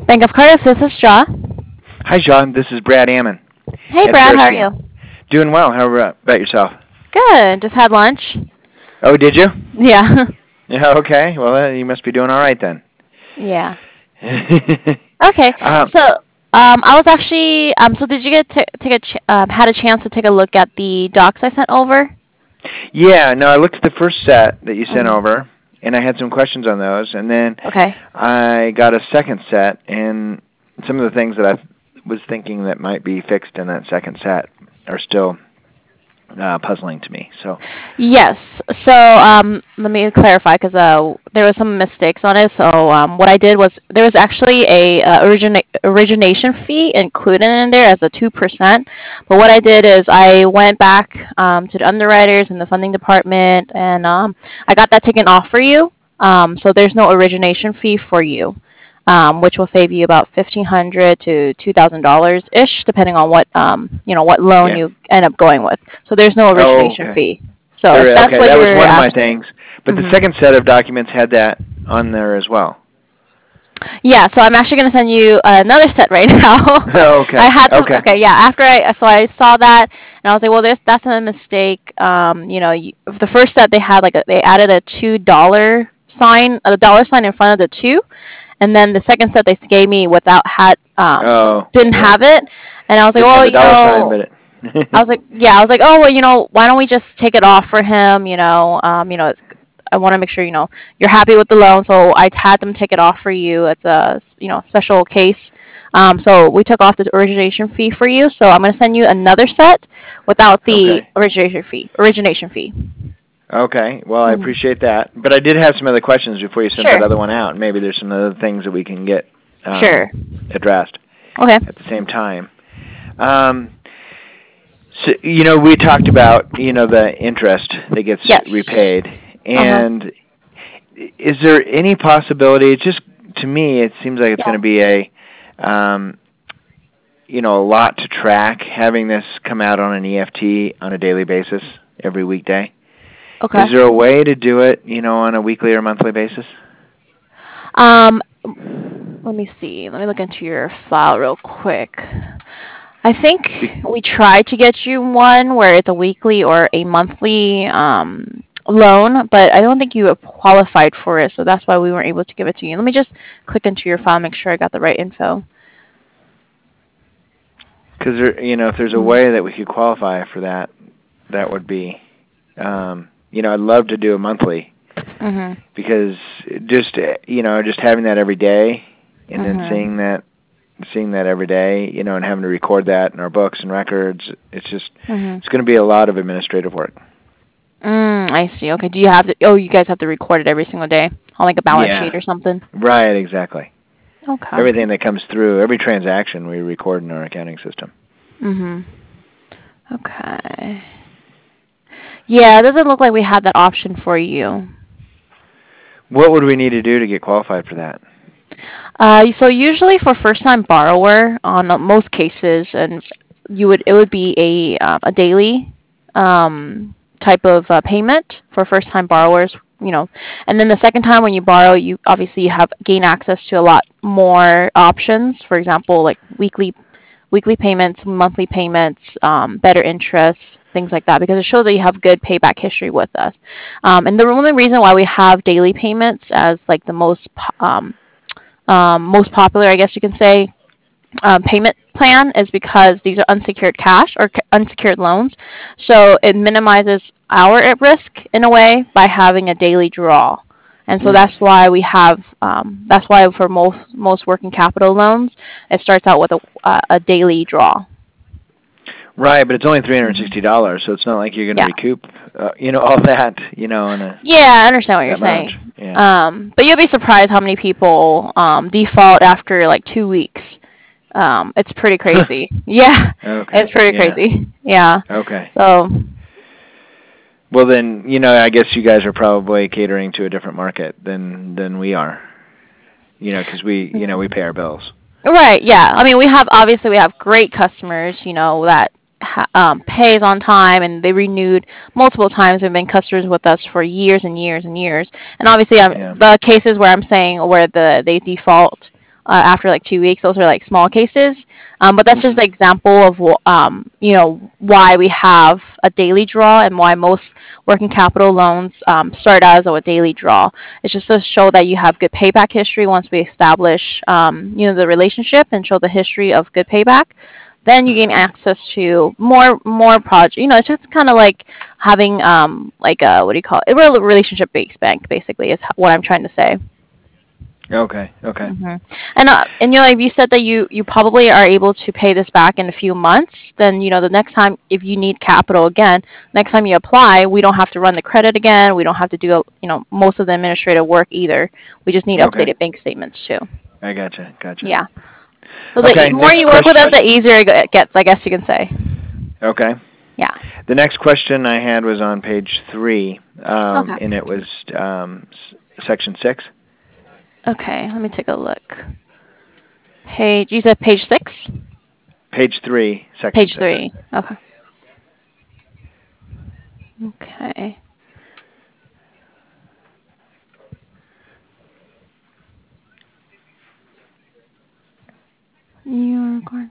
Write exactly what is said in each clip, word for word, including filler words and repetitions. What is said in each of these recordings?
Bank of Cardiff, this is Shaw. Hi, John. This is Brad Ammon. Hey, Brad. How are you? Doing well. How about yourself? Good. Just had lunch. Oh, did you? Yeah. Yeah. Okay. Well, uh, you must be doing all right then. Yeah. Okay. um, So, um, I was actually um. So, did you get to take a ch- um, had a chance to take a look at the docs I sent over? Yeah. No, I looked at the first set that you sent Mhm. over, and I had some questions on those, and then Okay. I got a second set, and some of the things that I was thinking that might be fixed in that second set are still uh, puzzling to me. So. Yes. So, um, let me clarify because uh, there was some mistakes on it. So, um, what I did was there was actually a uh, origina- origination fee included in there as a two percent. But what I did is I went back um, to the underwriters in the funding department, and um, I got that taken off for you. Um, so there's no origination fee for you. Um, which will save you about fifteen hundred to two thousand dollars ish, depending on what um, you know what loan Yeah. you end up going with. So there's no Oh, origination okay. fee. So There, if that's okay, what that was you're one of my asking. things. But Mhm. the second set of documents had that on there as well. Yeah, so I'm actually going to send you another set right now. Okay. I had some, Okay. okay, yeah. After I so I saw that, and I was like, well, there's that's a mistake. Um, you know, you, the first set they had like a, they added a two dollar sign, a dollar sign in front of the two, and then the second set they gave me without had um Oh, didn't yeah. have it, and I was like, Didn't well, have the you dollar sign, know. but it. I was like, yeah, I was like, oh, well, you know, why don't we just take it off for him? You know, um, you know, it's, I want to make sure you know you're happy with the loan, so I had them take it off for you. It's a you know special case. Um, so we took off the origination fee for you. So I'm going to send you another set without the Okay. origination fee. Origination fee. Okay. Well, I Mhm. appreciate that. But I did have some other questions before you sent Sure. that other one out. Maybe there's some other things that we can get um, Sure. addressed Okay. at the same time. Um, so, you know, we talked about, you know, the interest that gets Yes. repaid. Uh-huh. And is there any possibility, it's just, to me, it seems like it's Yeah. going to be a, um, you know, a lot to track, having this come out on an E F T on a daily basis every weekday. Okay. Is there a way to do it, you know, on a weekly or monthly basis? Um, let me see. Let me look into your file real quick. I think we tried to get you one where it's a weekly or a monthly um, loan, but I don't think you have qualified for it, so that's why we weren't able to give it to you. Let me just click into your file, make sure I got the right info. Because, you know, if there's a Mhm. way that we could qualify for that, that would be, um, you know, I'd love to do a monthly. Mhm. Because just, uh, you know, just having that every day and Mhm. then seeing that seeing that every day, you know, and having to record that in our books and records, it's just, Mhm. it's going to be a lot of administrative work. Mm, I see. Okay. Do you have to? Oh, you guys have to record it every single day on like a balance Yeah. sheet or something. Right, exactly. Okay. Everything that comes through, every transaction we record in our accounting system. Mhm. Okay. Yeah, it doesn't look like we have that option for you. What would we need to do to get qualified for that? Uh, so usually for first-time borrower, on most cases, and you would it would be a uh, a daily um, type of uh, payment for first-time borrowers. You know, and then the second time when you borrow, you obviously you have gain access to a lot more options. For example, like weekly weekly payments, monthly payments, um, better interest, things like that, because it shows that you have good payback history with us. Um, and the only reason why we have daily payments as like the most um, um, most popular, I guess you can say, um, payment plan is because these are unsecured cash or ca- unsecured loans. So it minimizes our at risk in a way by having a daily draw. And so Mm. that's why we have, um, that's why for most most working capital loans, it starts out with a, uh, a daily draw. Right, but it's only three hundred sixty dollars, so it's not like you're going to Yeah. recoup, uh, you know, all that, you know, in a Yeah, I understand what you're amount. saying. Yeah. Um, but you'll be surprised how many people um, default after like two weeks. Um, it's pretty crazy. Yeah, Okay. it's pretty Yeah. crazy. Yeah. Okay. So. Well, then, you know, I guess you guys are probably catering to a different market than than we are. You know, because we, you know, we pay our bills. Right. Yeah. I mean, we have obviously we have great customers. You know that ha- um, pays on time and they renewed multiple times. They've been customers with us for years and years and years. And obviously, um, Yeah. the cases where I'm saying where the they default uh, after like two weeks. Those are like small cases, um, but that's just Mhm. an example of um, you know why we have a daily draw and why most working capital loans um, start out as a daily draw. It's just to show that you have good payback history once we establish um, you know the relationship and show the history of good payback. Then you gain Mhm. access to more more project. You know, it's just kind of like having um like a what do you call it? A real relationship based bank basically is what I'm trying to say. Okay. Okay. hmm And uh, and you know, if you said that you you probably are able to pay this back in a few months, then you know the next time if you need capital again, next time you apply, we don't have to run the credit again. We don't have to do you know most of the administrative work either. We just need Okay. updated bank statements too. I gotcha. Gotcha. Yeah. So the e- Okay. more Next you work with us, question. the easier it gets. I guess you can say. Okay. Yeah. The next question I had was on page three, um, Okay. and it was um, s- section six. Okay. Let me take a look. Page. You said page six. Page three, section Page six. three. Okay. Okay. You're going.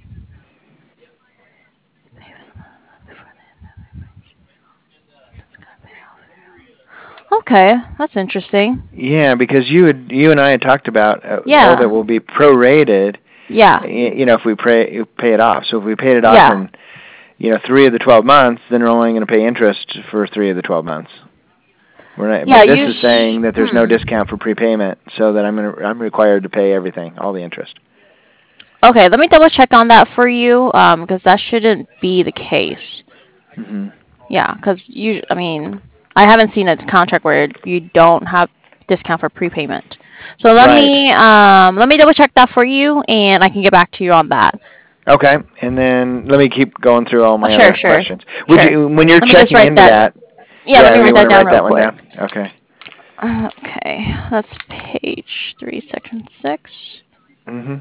Okay, that's interesting. Yeah, because you had, you and I had talked about uh, oh that Yeah, will be prorated. yeah, y- You know, if we pay pay it off. So if we paid it off yeah, in you know three of the twelve months, then we're only going to pay interest for three of the twelve months. We're not, yeah. but this You. is Sh- saying that there's no hmm. discount for prepayment, so that I'm gonna, I'm required to pay everything, all the interest. Okay, let me double check on that for you, um, because that shouldn't be the case. Hmm. Yeah, because you. I mean, I haven't seen a contract where you don't have discount for prepayment. So let Right. me um let me double check that for you, and I can get back to you on that. Okay, and then let me keep going through all Oh, my sure, other sure, questions. Would sure. you, when you're Let me just checking write into that. that, Yeah, let yeah, me you write want that to down write real that one quick. down? Okay. Okay, that's page three, section six. Hmm.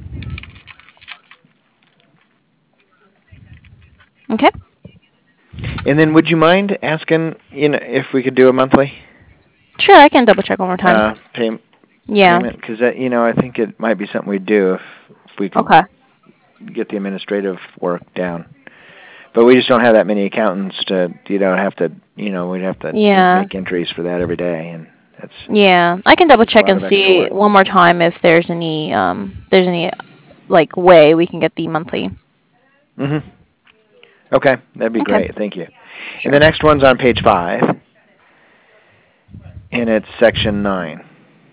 Okay. And then would you mind asking, you know, if we could do a monthly Sure, I can double check one more time. uh, pay, Yeah. payment? Because that, you know, I think it might be something we'd do if if we could Okay. get the administrative work down. But we just don't have that many accountants to, you know, have to, you know, we'd have to Yeah. make entries for that every day, and that's Yeah. I can double it's a check lot and of extra see work. one more time if there's any um there's any like way we can get the monthly. Hmm. Okay, that'd be Okay. great. Thank you. And the Sure. next one's on page five, and it's section nine,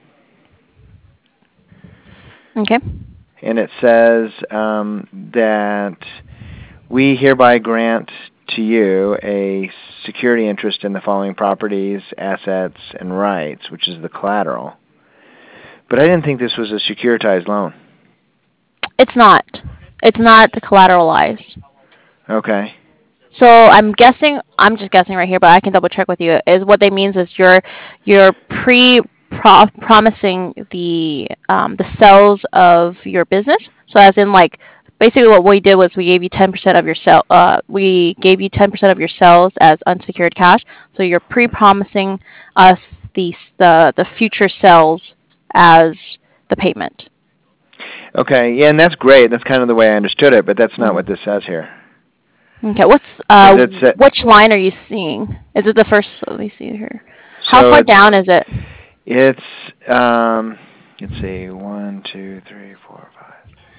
Okay. and it says um, that we hereby grant to you a security interest in the following properties, assets, and rights, which is the collateral. But I didn't think this was a securitized loan. It's not. It's not collateralized. Okay. So I'm guessing I'm just guessing right here, but I can double check with you. Is what they means is you're you're pre pro- promising the um, the sales of your business. So as in like basically what we did was we gave you ten percent of your sell uh, we gave you ten percent of your sales as unsecured cash. So you're pre-promising us the the the future sales as the payment. Okay, yeah, and that's great. That's kind of the way I understood it, but that's not Mm. what this says here. Okay, what's Because uh it's uh, which line are you seeing? Is it the first? Let me see here. How so far it's down is it? it's um let's see one two three four five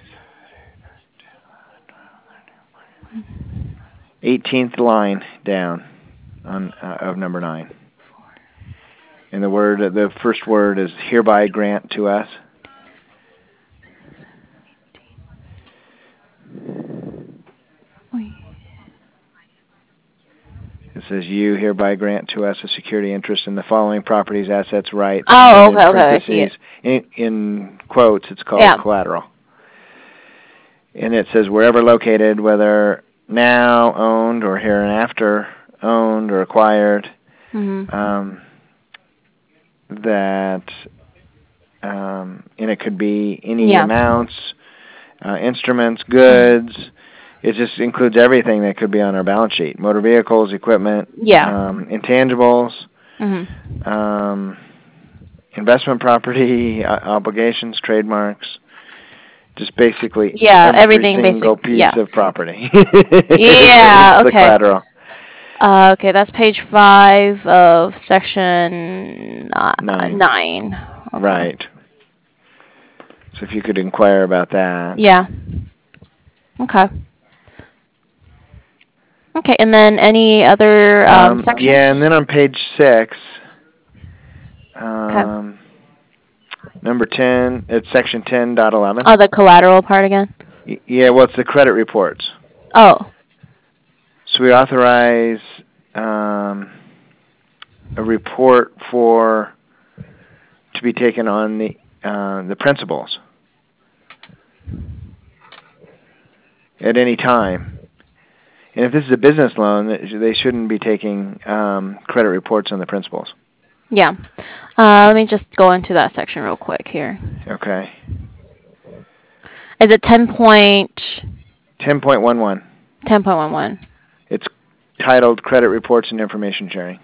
eighteenth line down on uh, of number nine, and the word the first word is hereby grant to us. It says you hereby grant to us a security interest in the following properties, assets, rights, and Oh, then in okay, okay, I see parentheses it. in, in quotes it's called Yeah. collateral. And it says wherever located, whether now owned or hereinafter owned or acquired, Mhm. um, that, um, and it could be any Yeah. amounts, uh, instruments, Mhm. goods. It just includes everything that could be on our balance sheet: motor vehicles, equipment, Yeah. um, intangibles, Mhm. um, investment property, uh, obligations, trademarks, just basically Yeah, every everything single basic. piece Yeah. of property. Yeah. It's the Okay. collateral. Uh, okay, that's page five of section uh, Nine. nine. Okay. Right. So if you could inquire about that. Yeah. Okay. Okay, and then any other um, Um, sections? yeah, and then on page six, Okay. um, number ten, it's section ten dot eleven. Oh, the collateral part again? Y- Yeah, well, it's the credit reports. Oh. So we authorize um, a report for to be taken on the uh, the principals at any time. And if this is a business loan, they shouldn't be taking um, credit reports on the principals. Yeah. Uh, let me just go into that section real quick here. Okay. Is it ten point ten point eleven. ten point one one? It's titled Credit Reports and Information Sharing.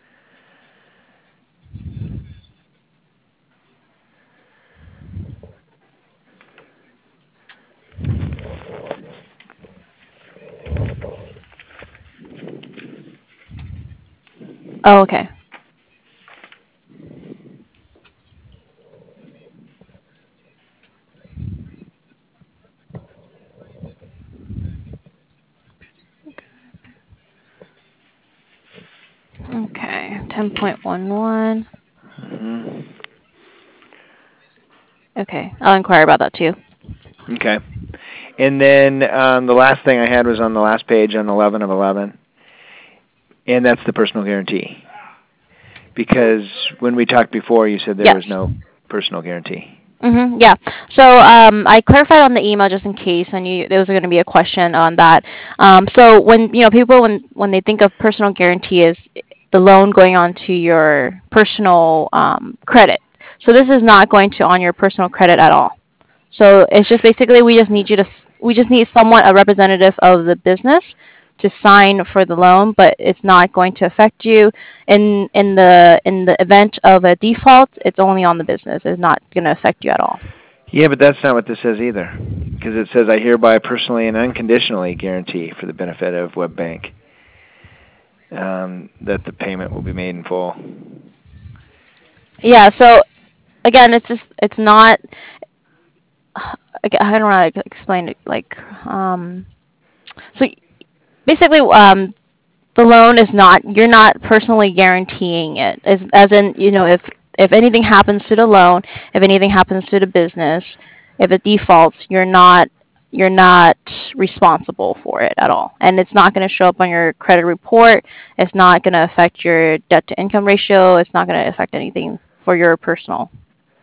Oh, okay. Okay, ten point one one. Mm-hmm. Okay, I'll inquire about that too. Okay. And then um, the last thing I had was on the last page on eleven of eleven, and that's the personal guarantee. Because when we talked before, you said there Yes. was no personal guarantee. Mm-hmm, yeah. So um, I clarified on the email just in case I knew there was going to be a question on that. Um, so when you know people when when they think of personal guarantee is the loan going on to your personal um, credit. So this is not going to on your personal credit at all. So it's just basically we just need you to we just need someone a representative of the business to sign for the loan, but it's not going to affect you in in the in the event of a default. It's only on the business. It's not going to affect you at all. Yeah, but that's not what this says either. Because it says, I hereby personally and unconditionally guarantee for the benefit of WebBank um, that the payment will be made in full. Yeah. So again, it's just it's not. I don't know how to explain it. Like, um, so basically, um, the loan is not you're not personally guaranteeing it as as in you know if if anything happens to the loan, if anything happens to the business, if it defaults, you're not you're not responsible for it at all, and it's not going to show up on your credit report. It's not going to affect your debt to income ratio. It's not going to affect anything for your personal.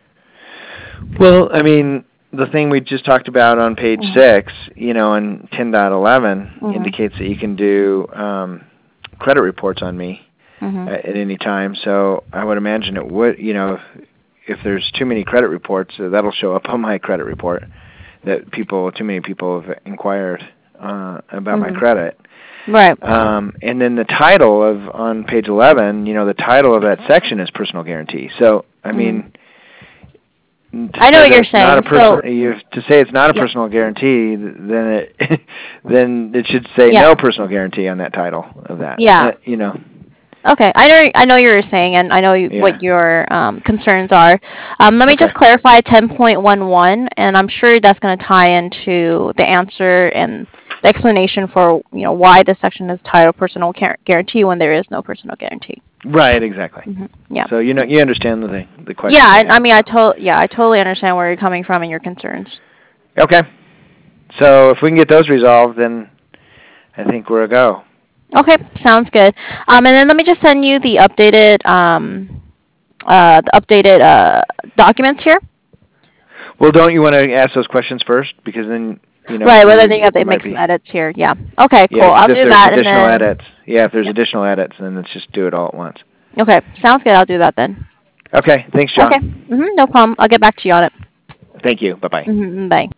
Well, I mean, the thing we just talked about on page Mm-hmm. six, you know, in ten point eleven Mm-hmm. indicates that you can do um, credit reports on me Mm-hmm. at, at any time. So I would imagine it would, you know, if there's too many credit reports, uh, that'll show up on my credit report that people, too many people have inquired uh, about Mm-hmm. my credit. Right. Um, and then the title of on page eleven, you know, the title of that section is personal guarantee. So I mean. Mm-hmm. I know what you're saying. Not a person, so, you, to say it's not a yeah. personal guarantee, then it then it should say Yeah. no personal guarantee on that title of that. Yeah. Uh, you know. Okay, I know I know what you're saying, and I know you, Yeah. what your um, concerns are. Um, let me Okay. just clarify ten point one one, and I'm sure that's going to tie into the answer and the explanation for you know why this section is titled personal guarantee when there is no personal guarantee. Right. Exactly. Mm-hmm. Yeah. So you know you understand the thing, the question. Yeah, I, I mean I to- yeah I totally understand where you're coming from and your concerns. Okay. So if we can get those resolved, then I think we're a go. Okay, sounds good. Um, and then let me just send you the updated um, uh, the updated uh, documents here. Well, don't you want to ask those questions first, because then you know. Right, well then you you have to make be, some edits here. Yeah. Okay, yeah, cool. I'll if do there's that and additional then. edits. Yeah, if there's Yeah. additional edits, then let's just do it all at once. Okay, sounds good. I'll do that then. Okay. Thanks, John. Okay. Mhm. No problem. I'll get back to you on it. Thank you. Bye bye. Mhm. Bye.